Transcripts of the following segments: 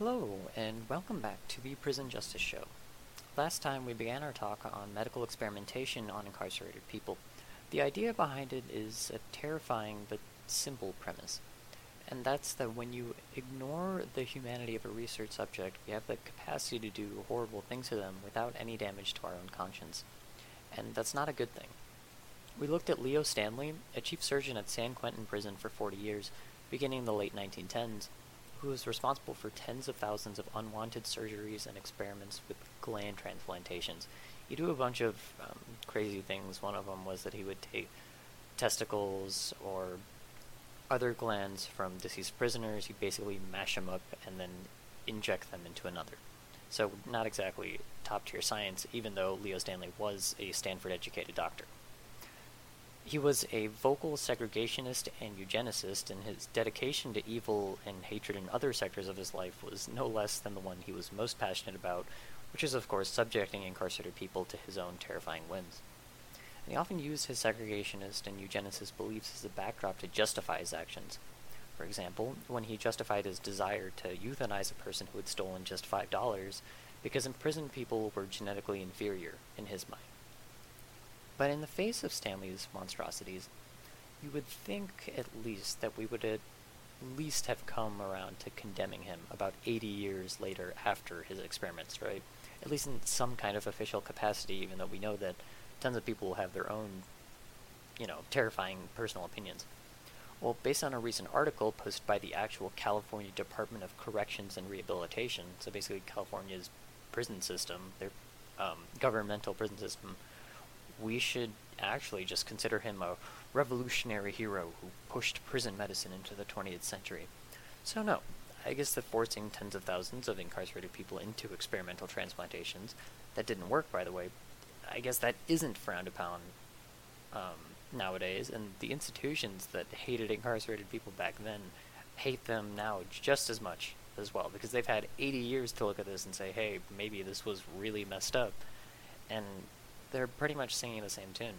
Hello, and welcome back to the Prison Justice Show. Last time we began our talk on medical experimentation on incarcerated people. The idea behind it is a terrifying but simple premise, and that's that when you ignore the humanity of a research subject, we have the capacity to do horrible things to them without any damage to our own conscience. And that's not a good thing. We looked at Leo Stanley, a chief surgeon at San Quentin Prison for 40 years, beginning in the late 1910s, who was responsible for tens of thousands of unwanted surgeries and experiments with gland transplantations. He'd do a bunch of crazy things. One of them was that he would take testicles or other glands from deceased prisoners. He'd basically mash them up and then inject them into another. So not exactly top-tier science, even though Leo Stanley was a Stanford-educated doctor. He was a vocal segregationist and eugenicist, and his dedication to evil and hatred in other sectors of his life was no less than the one he was most passionate about, which is, of course, subjecting incarcerated people to his own terrifying whims. And he often used his segregationist and eugenicist beliefs as a backdrop to justify his actions. For example, when he justified his desire to euthanize a person who had stolen just $5 because imprisoned people were genetically inferior in his mind. But in the face of Stanley's monstrosities, you would think at least that we would at least have come around to condemning him about 80 years later after his experiments, right? At least in some kind of official capacity, even though we know that tons of people have their own, terrifying personal opinions. Well, based on a recent article posted by the actual California Department of Corrections and Rehabilitation, so basically California's prison system, their governmental prison system, we should actually just consider him a revolutionary hero who pushed prison medicine into the 20th century. So no, I guess that forcing tens of thousands of incarcerated people into experimental transplantations, that didn't work, by the way, I guess that isn't frowned upon nowadays, and the institutions that hated incarcerated people back then hate them now just as much as well, because they've had 80 years to look at this and say, hey, maybe this was really messed up, and they're pretty much singing the same tune.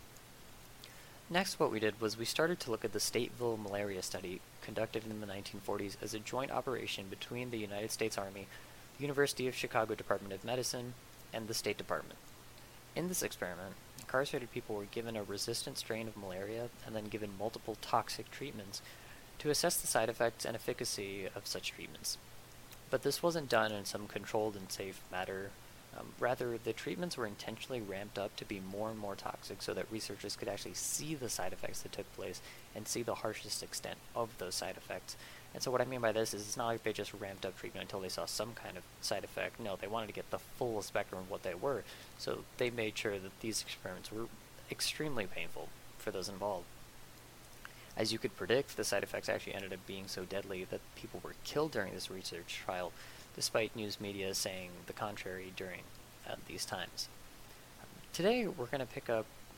Next, what we did was we started to look at the Stateville malaria study conducted in the 1940s as a joint operation between the United States Army, the University of Chicago Department of Medicine, and the State Department. In this experiment, incarcerated people were given a resistant strain of malaria and then given multiple toxic treatments to assess the side effects and efficacy of such treatments. But this wasn't done in some controlled and safe manner. Rather, the treatments were intentionally ramped up to be more and more toxic so that researchers could actually see the side effects that took place and see the harshest extent of those side effects. And so what I mean by this is it's not like they just ramped up treatment until they saw some kind of side effect. No, they wanted to get the full spectrum of what they were, so they made sure that these experiments were extremely painful for those involved. As you could predict, the side effects actually ended up being so deadly that people were killed during this research trial, despite news media saying the contrary during these times. Today we're going to pick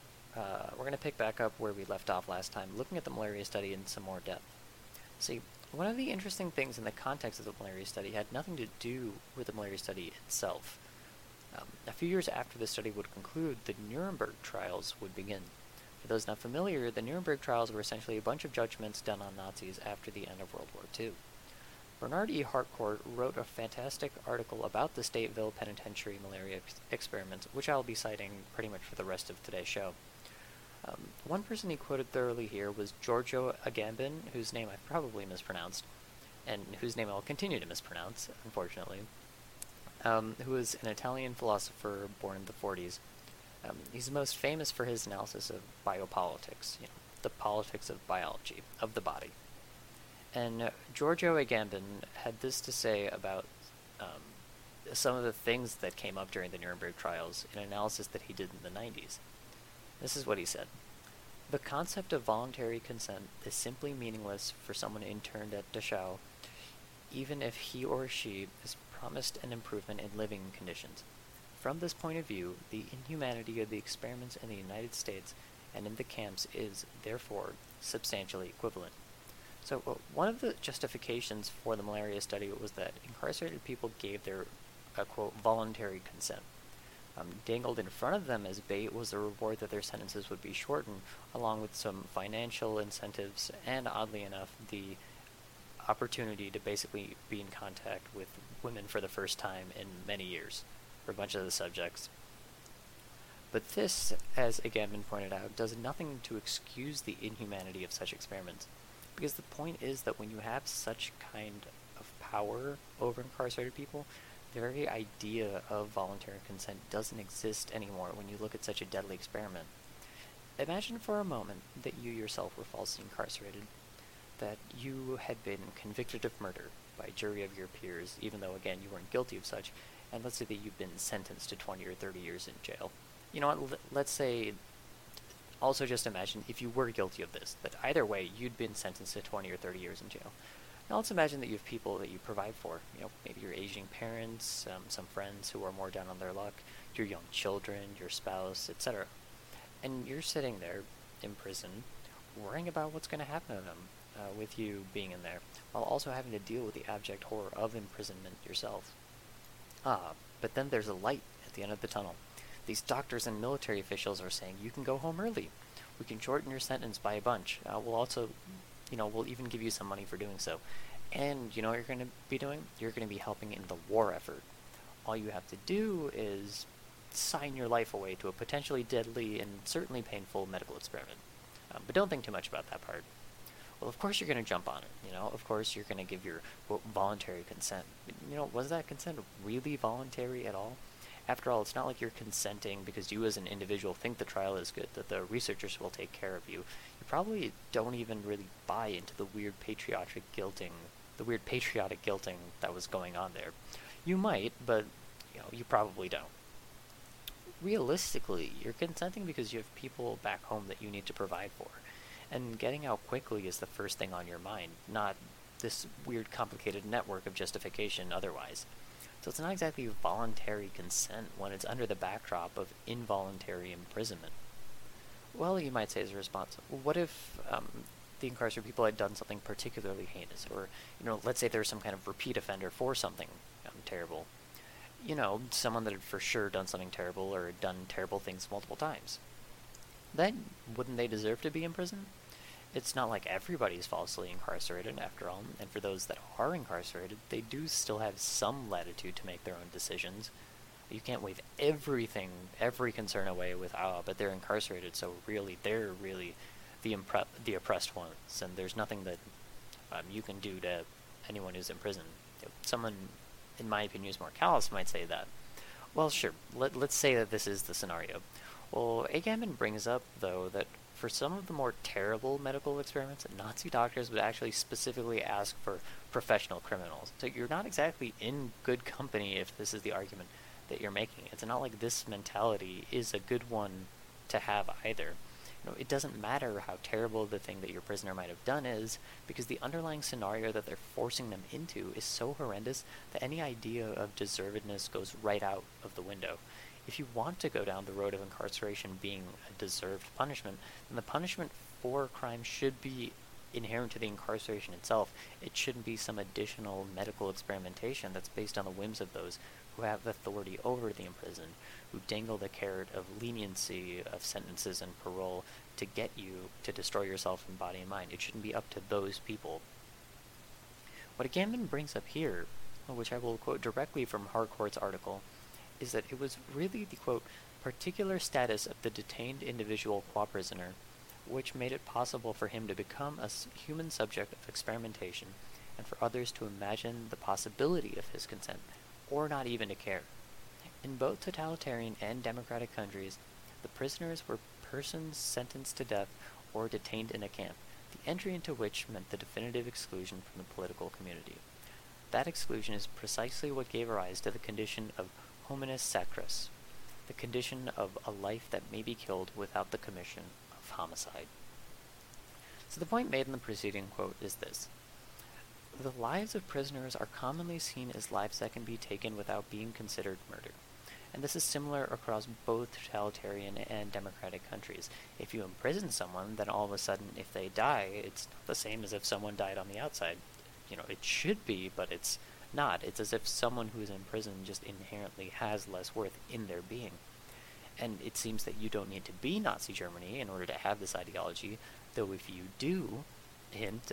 back up where we left off last time, looking at the malaria study in some more depth. See, one of the interesting things in the context of the malaria study had nothing to do with the malaria study itself. A few years after the study would conclude, the Nuremberg trials would begin. For those not familiar, the Nuremberg trials were essentially a bunch of judgments done on Nazis after the end of World War II. Bernard E. Harcourt wrote a fantastic article about the Stateville Penitentiary malaria experiments, which I'll be citing pretty much for the rest of today's show. One person he quoted thoroughly here was Giorgio Agamben, whose name I've probably mispronounced, and whose name I'll continue to mispronounce, unfortunately, who was an Italian philosopher born in the 40s. He's most famous for his analysis of biopolitics, the politics of biology, of the body. And Giorgio Agamben had this to say about some of the things that came up during the Nuremberg trials in an analysis that he did in the 90s. This is what he said. The concept of voluntary consent is simply meaningless for someone interned at Dachau, even if he or she is promised an improvement in living conditions. From this point of view, the inhumanity of the experiments in the United States and in the camps is, therefore, substantially equivalent. So one of the justifications for the malaria study was that incarcerated people gave their, quote, voluntary consent. Dangled in front of them as bait was the reward that their sentences would be shortened, along with some financial incentives and, oddly enough, the opportunity to basically be in contact with women for the first time in many years for a bunch of the subjects. But this, as again been pointed out, does nothing to excuse the inhumanity of such experiments, because the point is that when you have such kind of power over incarcerated people, the very idea of voluntary consent doesn't exist anymore when you look at such a deadly experiment. Imagine for a moment that you yourself were falsely incarcerated, that you had been convicted of murder by a jury of your peers, even though, again, you weren't guilty of such, and let's say that you've been sentenced to 20 or 30 years in jail. You know what, let's say, also just imagine if you were guilty of this, that either way, you'd been sentenced to 20 or 30 years in jail. Now let's imagine that you have people that you provide for, maybe your aging parents, some friends who are more down on their luck, your young children, your spouse, etc. And you're sitting there in prison, worrying about what's going to happen to them with you being in there, while also having to deal with the abject horror of imprisonment yourself. But then there's a light at the end of the tunnel. These doctors and military officials are saying, you can go home early. We can shorten your sentence by a bunch. We'll also, we'll even give you some money for doing so. And you know what you're going to be doing? You're going to be helping in the war effort. All you have to do is sign your life away to a potentially deadly and certainly painful medical experiment. But don't think too much about that part. Well, of course you're going to jump on it, Of course you're going to give your voluntary consent. Was that consent really voluntary at all? After all, it's not like you're consenting because you as an individual think the trial is good, that the researchers will take care of you. You probably don't even really buy into the weird patriotic guilting that was going on there. You might, but, you probably don't. Realistically, you're consenting because you have people back home that you need to provide for. And getting out quickly is the first thing on your mind, not this weird complicated network of justification otherwise. So it's not exactly voluntary consent when it's under the backdrop of involuntary imprisonment. Well, you might say as a response, what if the incarcerated people had done something particularly heinous, or, let's say there's some kind of repeat offender for something terrible. Someone that had for sure done something terrible or done terrible things multiple times. Then, wouldn't they deserve to be in prison? It's not like everybody's falsely incarcerated, after all, and for those that are incarcerated, they do still have some latitude to make their own decisions. You can't wave every concern away with, but they're incarcerated, so really, they're really the oppressed ones, and there's nothing that you can do to anyone who's in prison. Someone, in my opinion, who's more callous might say that. Well, sure, let's say that this is the scenario. Well, Agamben brings up, though, that for some of the more terrible medical experiments, Nazi doctors would actually specifically ask for professional criminals. So you're not exactly in good company if this is the argument that you're making. It's not like this mentality is a good one to have either. It doesn't matter how terrible the thing that your prisoner might have done is, because the underlying scenario that they're forcing them into is so horrendous that any idea of deservedness goes right out of the window. If you want to go down the road of incarceration being a deserved punishment, then the punishment for crime should be inherent to the incarceration itself. It shouldn't be some additional medical experimentation that's based on the whims of those who have authority over the imprisoned, who dangle the carrot of leniency of sentences and parole to get you to destroy yourself in body and mind. It shouldn't be up to those people. What Agamben brings up here, which I will quote directly from Harcourt's article, is that it was really the, quote, particular status of the detained individual qua prisoner which made it possible for him to become a human subject of experimentation and for others to imagine the possibility of his consent, or not even to care. In both totalitarian and democratic countries, the prisoners were persons sentenced to death or detained in a camp, the entry into which meant the definitive exclusion from the political community. That exclusion is precisely what gave rise to the condition of hominis sacris, the condition of a life that may be killed without the commission of homicide. So the point made in the preceding quote is this. The lives of prisoners are commonly seen as lives that can be taken without being considered murder. And this is similar across both totalitarian and democratic countries. If you imprison someone, then all of a sudden, if they die, it's not the same as if someone died on the outside. It should be, but it's not. It's as if someone who is in prison just inherently has less worth in their being. And it seems that you don't need to be Nazi Germany in order to have this ideology, though if you do, hint that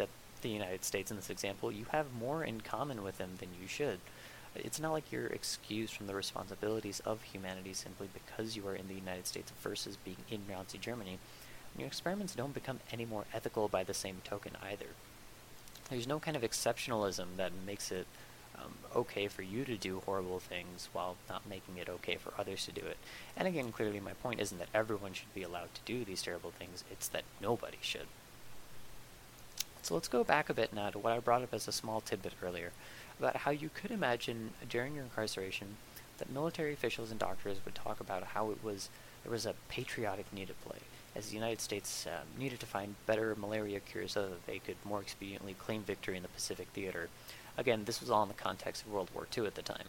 the United States in this example, you have more in common with them than you should. It's not like you're excused from the responsibilities of humanity simply because you are in the United States versus being in Nazi Germany. And your experiments don't become any more ethical by the same token either. There's no kind of exceptionalism that makes it okay for you to do horrible things while not making it okay for others to do it. And again, clearly my point isn't that everyone should be allowed to do these terrible things, it's that nobody should. So let's go back a bit now to what I brought up as a small tidbit earlier, about how you could imagine during your incarceration that military officials and doctors would talk about how there was a patriotic need at play, as the United States needed to find better malaria cures so that they could more expediently claim victory in the Pacific Theater. Again, this was all in the context of World War II at the time.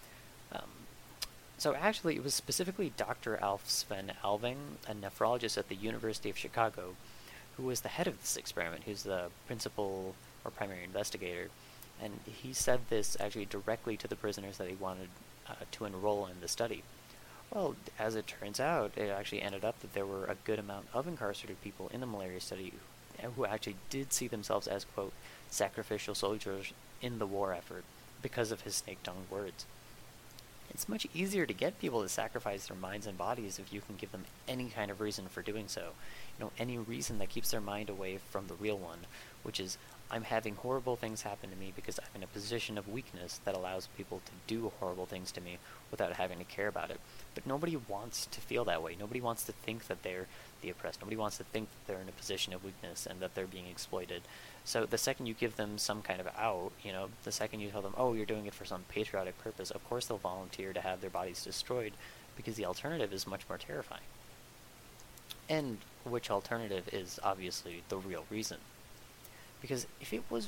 So actually, it was specifically Dr. Alf Sven Alving, a nephrologist at the University of Chicago, who was the head of this experiment. He was the principal or primary investigator, and he said this actually directly to the prisoners that he wanted to enroll in the study. Well, as it turns out, it actually ended up that there were a good amount of incarcerated people in the malaria study who actually did see themselves as, quote, sacrificial soldiers in the war effort because of his snake-tongued words. It's much easier to get people to sacrifice their minds and bodies if you can give them any kind of reason for doing so. Any reason that keeps their mind away from the real one, which is, I'm having horrible things happen to me because I'm in a position of weakness that allows people to do horrible things to me without having to care about it. But nobody wants to feel that way. Nobody wants to think that they're the oppressed. Nobody wants to think that they're in a position of weakness and that they're being exploited. So the second you give them some kind of out, the second you tell them, oh, you're doing it for some patriotic purpose, of course they'll volunteer to have their bodies destroyed because the alternative is much more terrifying. And which alternative is obviously the real reason. Because if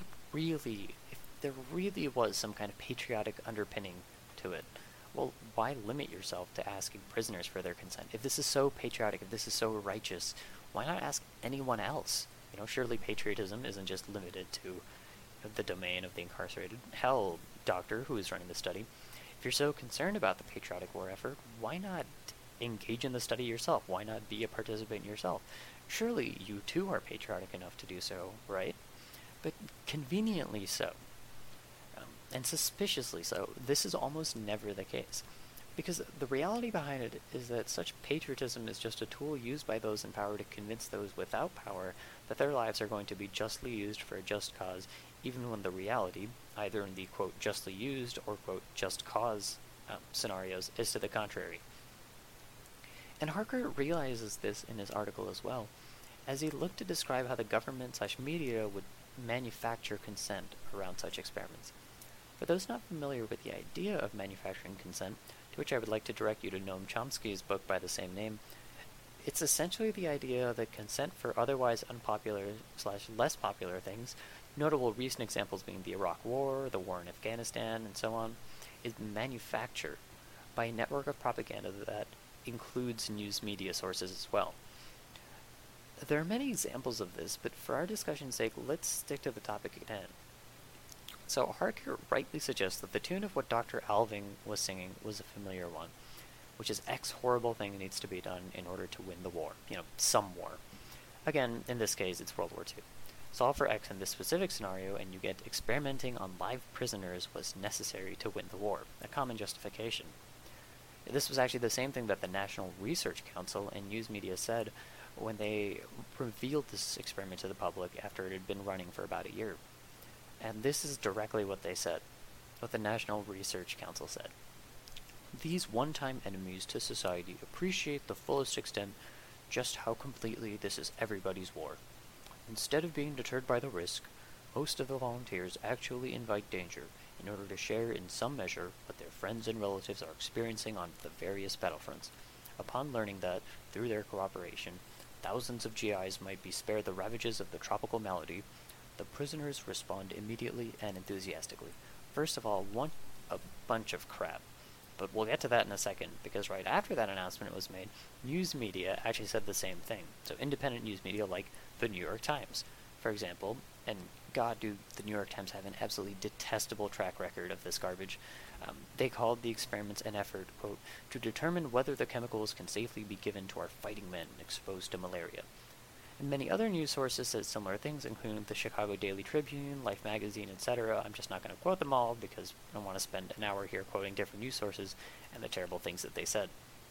there really was some kind of patriotic underpinning to it, well, why limit yourself to asking prisoners for their consent? If this is so patriotic, if this is so righteous, why not ask anyone else? Surely patriotism isn't just limited to the domain of the incarcerated. Hell, doctor who is running the study, if you're so concerned about the patriotic war effort, why not engage in the study yourself? Why not be a participant yourself? Surely you too are patriotic enough to do so, right? But conveniently so, and suspiciously so, this is almost never the case. Because the reality behind it is that such patriotism is just a tool used by those in power to convince those without power that their lives are going to be justly used for a just cause, even when the reality, either in the, quote, justly used or, quote, just cause scenarios, is to the contrary. And Harker realizes this in his article as well, as he looked to describe how the government/media would manufacture consent around such experiments. For those not familiar with the idea of manufacturing consent, to which I would like to direct you to Noam Chomsky's book by the same name, it's essentially the idea that consent for otherwise unpopular/less popular things, notable recent examples being the Iraq War, the war in Afghanistan, and so on, is manufactured by a network of propaganda that includes news media sources as well. There are many examples of this, but for our discussion's sake, let's stick to the topic at hand. So Harker rightly suggests that the tune of what Dr. Alving was singing was a familiar one, which is X horrible thing needs to be done in order to win the war. Some war. Again, in this case, it's World War II. Solve for X in this specific scenario, and you get experimenting on live prisoners was necessary to win the war, a common justification. This was actually the same thing that the National Research Council and news media said when they revealed this experiment to the public after it had been running for about a year. And this is directly what they said, what the National Research Council said. These one-time enemies to society appreciate the fullest extent just how completely this is everybody's war. Instead of being deterred by the risk, most of the volunteers actually invite danger in order to share in some measure what their friends and relatives are experiencing on the various battlefronts. Upon learning that, through their cooperation, thousands of GIs might be spared the ravages of the tropical malady, the prisoners respond immediately and enthusiastically. First of all, a bunch of crap. But we'll get to that in a second, because right after that announcement was made, news media actually said the same thing. So independent news media like the New York Times, for example, and God, do the New York Times have an absolutely detestable track record of this garbage. They called the experiments an effort, quote, to determine whether the chemicals can safely be given to our fighting men exposed to malaria. And many other news sources said similar things, including the Chicago Daily Tribune, Life magazine, etc. I'm just not going to quote them all because I don't want to spend an hour here quoting different news sources and the terrible things that they said.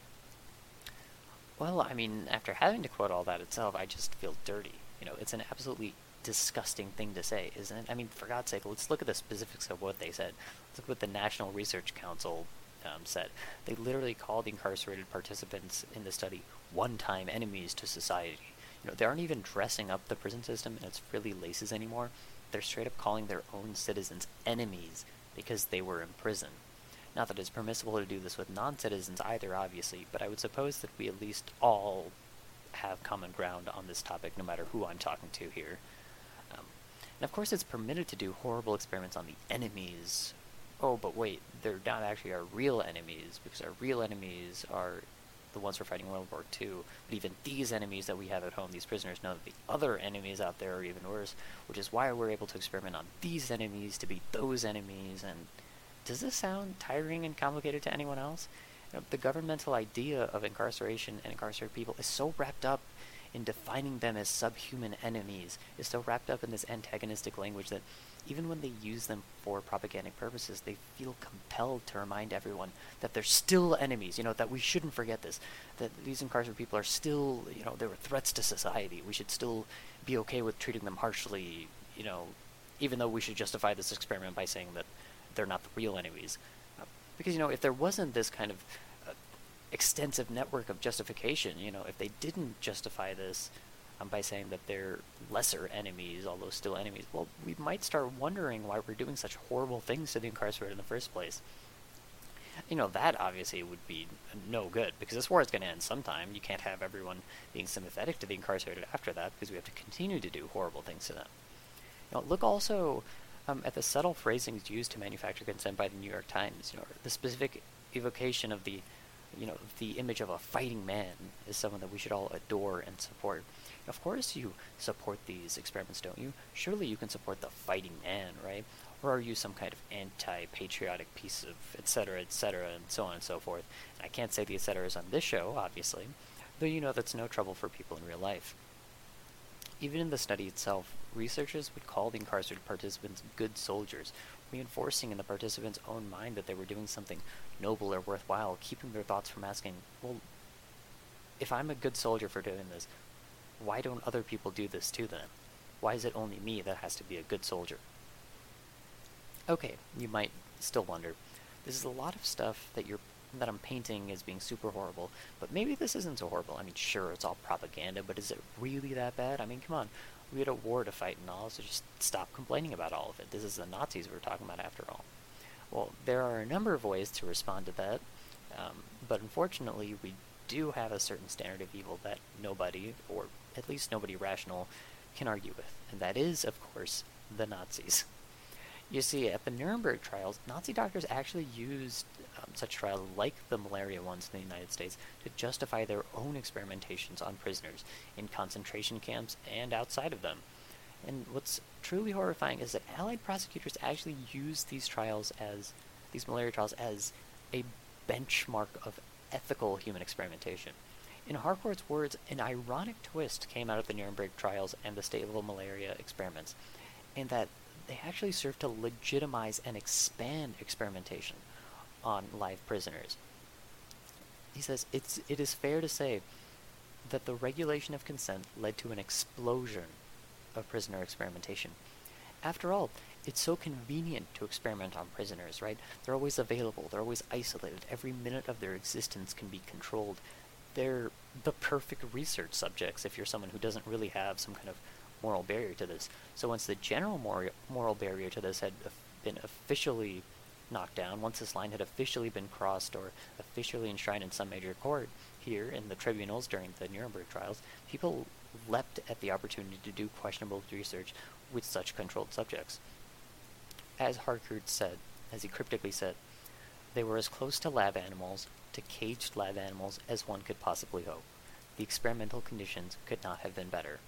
Well, I mean, after having to quote all that itself, I just feel dirty. It's an absolutely disgusting thing to say, isn't it? I mean, for God's sake, let's look at the specifics of what they said. Let's look at what the National Research Council said. They literally called incarcerated participants in the study one-time enemies to society. They aren't even dressing up the prison system in its frilly laces anymore. They're straight up calling their own citizens enemies because they were in prison. Not that it's permissible to do this with non-citizens either, obviously, but I would suppose that we at least all have common ground on this topic, no matter who I'm talking to here. And of course it's permitted to do horrible experiments on the enemies. Oh, but wait, they're not actually our real enemies, because our real enemies are the ones who are fighting World War II. But even these enemies that we have at home, these prisoners, know that the other enemies out there are even worse, which is why we're able to experiment on these enemies to beat those enemies. And does this sound tiring and complicated to anyone else? The governmental idea of incarceration and incarcerated people is so wrapped up in defining them as subhuman enemies, is so wrapped up in this antagonistic language that even when they use them for propagandic purposes, they feel compelled to remind everyone that they're still enemies, that we shouldn't forget this, that these incarcerated people are still, they were threats to society. We should still be okay with treating them harshly, even though we should justify this experiment by saying that they're not the real enemies. Because, if there wasn't this kind of extensive network of justification, if they didn't justify this by saying that they're lesser enemies, although still enemies, well, we might start wondering why we're doing such horrible things to the incarcerated in the first place. That obviously would be no good, because this war is going to end sometime. You can't have everyone being sympathetic to the incarcerated after that, because we have to continue to do horrible things to them. Look also at the subtle phrasings used to manufacture consent by the New York Times. The specific evocation of the image of a fighting man is someone that we should all adore and support. Of course you support these experiments, don't you? Surely you can support the fighting man, right? Or are you some kind of anti-patriotic piece of etc., and so on and so forth? And I can't say the etceteras on this show, obviously, though that's no trouble for people in real life. Even in the study itself, researchers would call the incarcerated participants good soldiers, reinforcing in the participants' own mind that they were doing something noble or worthwhile, keeping their thoughts from asking, well, if I'm a good soldier for doing this, why don't other people do this too then? Why is it only me that has to be a good soldier? Okay, you might still wonder, this is a lot of stuff that I'm painting as being super horrible, but maybe this isn't so horrible. I mean, sure, it's all propaganda, but is it really that bad? I mean, come on, we had a war to fight and all, so just stop complaining about all of it. This is the Nazis we're talking about after all. Well, there are a number of ways to respond to that, but unfortunately we do have a certain standard of evil that nobody, or at least nobody rational, can argue with, and that is, of course, the Nazis. You see, at the Nuremberg trials, Nazi doctors actually used such trials like the malaria ones in the United States to justify their own experimentations on prisoners in concentration camps and outside of them. And what's truly horrifying is that Allied prosecutors actually used these malaria trials as a benchmark of ethical human experimentation. In Harcourt's words, an ironic twist came out of the Nuremberg trials and the state-level malaria experiments, in that they actually serve to legitimize and expand experimentation on live prisoners. He says, it is fair to say that the regulation of consent led to an explosion of prisoner experimentation. After all, it's so convenient to experiment on prisoners, right? They're always available, they're always isolated, every minute of their existence can be controlled. They're the perfect research subjects if you're someone who doesn't really have some kind of moral barrier to this. So once the general moral barrier to this had been officially knocked down, once this line had officially been crossed or officially enshrined in some major court here in the tribunals during the Nuremberg trials, people leapt at the opportunity to do questionable research with such controlled subjects. As Harcourt said, as he cryptically said, they were as close to lab animals, to caged lab animals, as one could possibly hope. The experimental conditions could not have been better.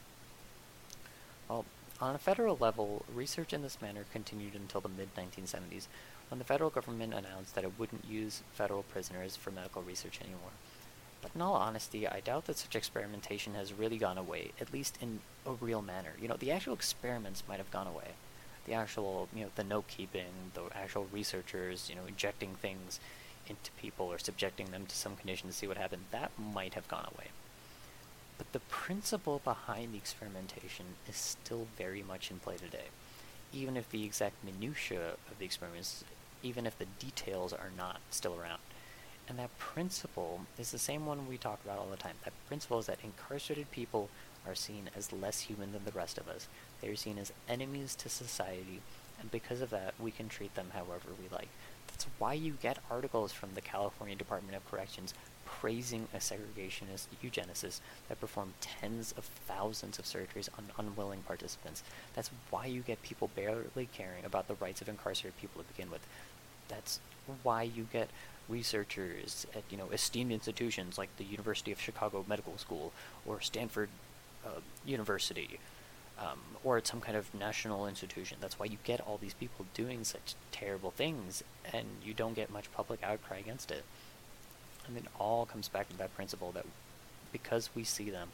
Well, on a federal level, research in this manner continued until the mid-1970s, when the federal government announced that it wouldn't use federal prisoners for medical research anymore. But in all honesty, I doubt that such experimentation has really gone away, at least in a real manner. The actual experiments might have gone away. The actual, the note keeping, the actual researchers, injecting things into people or subjecting them to some condition to see what happened, that might have gone away. But the principle behind the experimentation is still very much in play today, even if the exact minutiae of the experiments, even if the details are not still around. And that principle is the same one we talk about all the time. That principle is that incarcerated people are seen as less human than the rest of us. They are seen as enemies to society, and because of that, we can treat them however we like. That's why you get articles from the California Department of Corrections praising a segregationist eugenicist that performed tens of thousands of surgeries on unwilling participants. That's why you get people barely caring about the rights of incarcerated people to begin with. That's why you get researchers at esteemed institutions like the University of Chicago Medical School or Stanford University, or at some kind of national institution. That's why you get all these people doing such terrible things, and you don't get much public outcry against it. And it all comes back to that principle that because we see them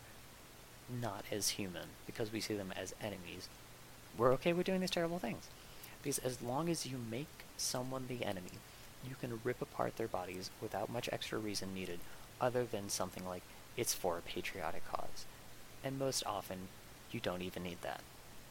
not as human, because we see them as enemies, we're okay with doing these terrible things. Because as long as you make someone the enemy, you can rip apart their bodies without much extra reason needed, other than something like, it's for a patriotic cause. And most often, you don't even need that.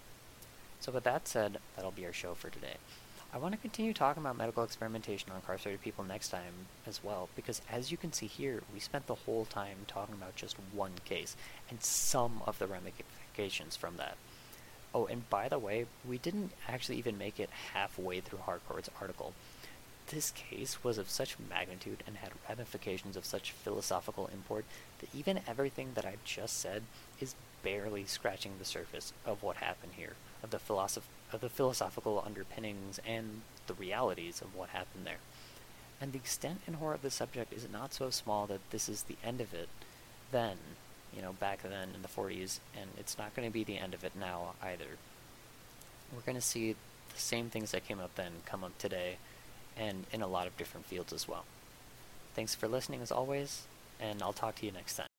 So with that said, that'll be our show for today. I want to continue talking about medical experimentation on incarcerated people next time as well, because as you can see here, we spent the whole time talking about just one case, and some of the ramifications from that. Oh, and by the way, we didn't actually even make it halfway through Harcourt's article. This case was of such magnitude and had ramifications of such philosophical import that even everything that I've just said is barely scratching the surface of what happened here, of the philosophical underpinnings and the realities of what happened there. And the extent and horror of the subject is not so small that this is the end of it then, back then in the 40s, and it's not going to be the end of it now either. We're going to see the same things that came up then come up today, and in a lot of different fields as well. Thanks for listening as always, and I'll talk to you next time.